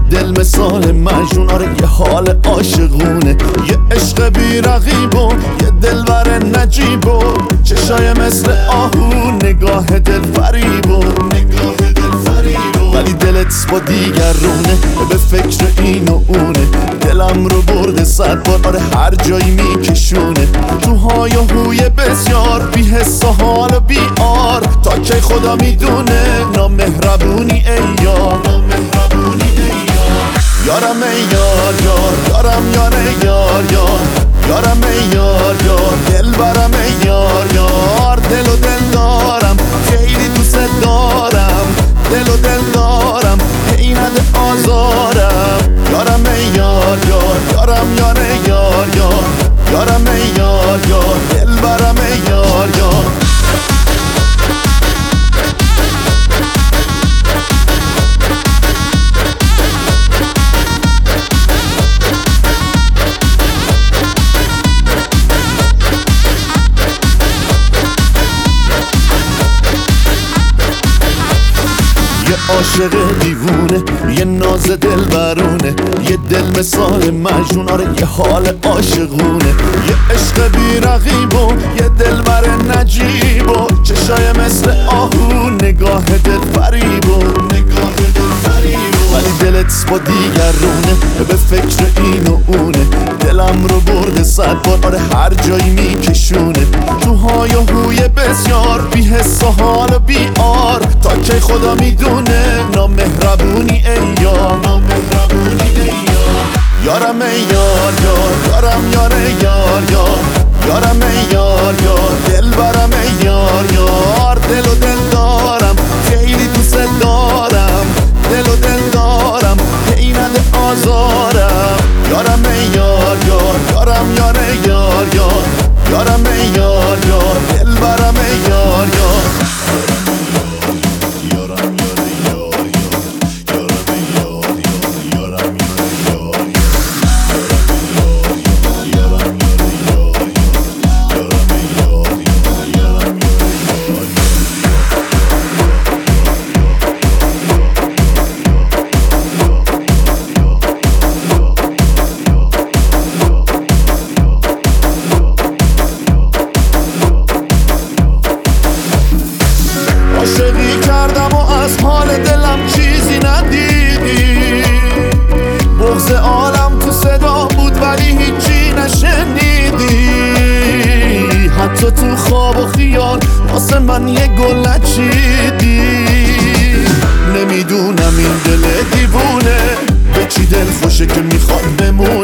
دل مثال مجنون، آره یه حال عاشقونه، یه عشق بی رقیب و یه دلبر نجیب و چشای مثل آهو، نگاه دل فریب و ولی دلت با دیگرونه، به فکر این و اونه، دلم رو برده 100 بار، آره هر جایی میکشونه، تو های و هوی بسیار، بی حس و حال و بی آر، تا کی خدا میدونه، نامهربونی ای یار، یارم ای یار یار، یارم یار یار یار، یارم ای یار یار، دل برم ای یار یار، دل و دل دارم، خیلی دوست دارم، دل و دل دارم، هی نده آزارم، یارم ای یار یار، یارم یار یار یار، یارم ای یار یار، دل برم ای یار یار. یه عاشق دیوونه، یه ناز دل برونه، یه دل مثال مجنون، آره یه حال عاشقونه، یه عشق بی رقیب و یه دلبر نجیب و چشای مثل آهو، نگاه دل فریب و ولی دلت با دیگرونه، به فکر این و اونه، دلم رو برده 100 بار، آره هر جایی میکشونه، تو های و هوی بسیار، بی حس و حال و بی آر، تا کی خدا میدونه، نامهربونی ای یار، یارم ای یار یار، یارم یار یار یار، یارم ای یار یار، دل برم ای یار یار، دل و دل دارم، خیلی دوست دارم، دل و دل دارم، هی نده آزارم، یارم ای یار یار، یارم یار یار یار، یارم ای یار یار، دل برم ای یار یار. عاشقی کردم و از حال دلم چیزی ندیدی، بغض عالم تو صدا بود ولی هیچی نشنیدی، حتی تو خواب و خیال واسه من یه گل نچیدی، نمیدونم این دل دیوونه به چی دل خوشه که میخواد بمونه.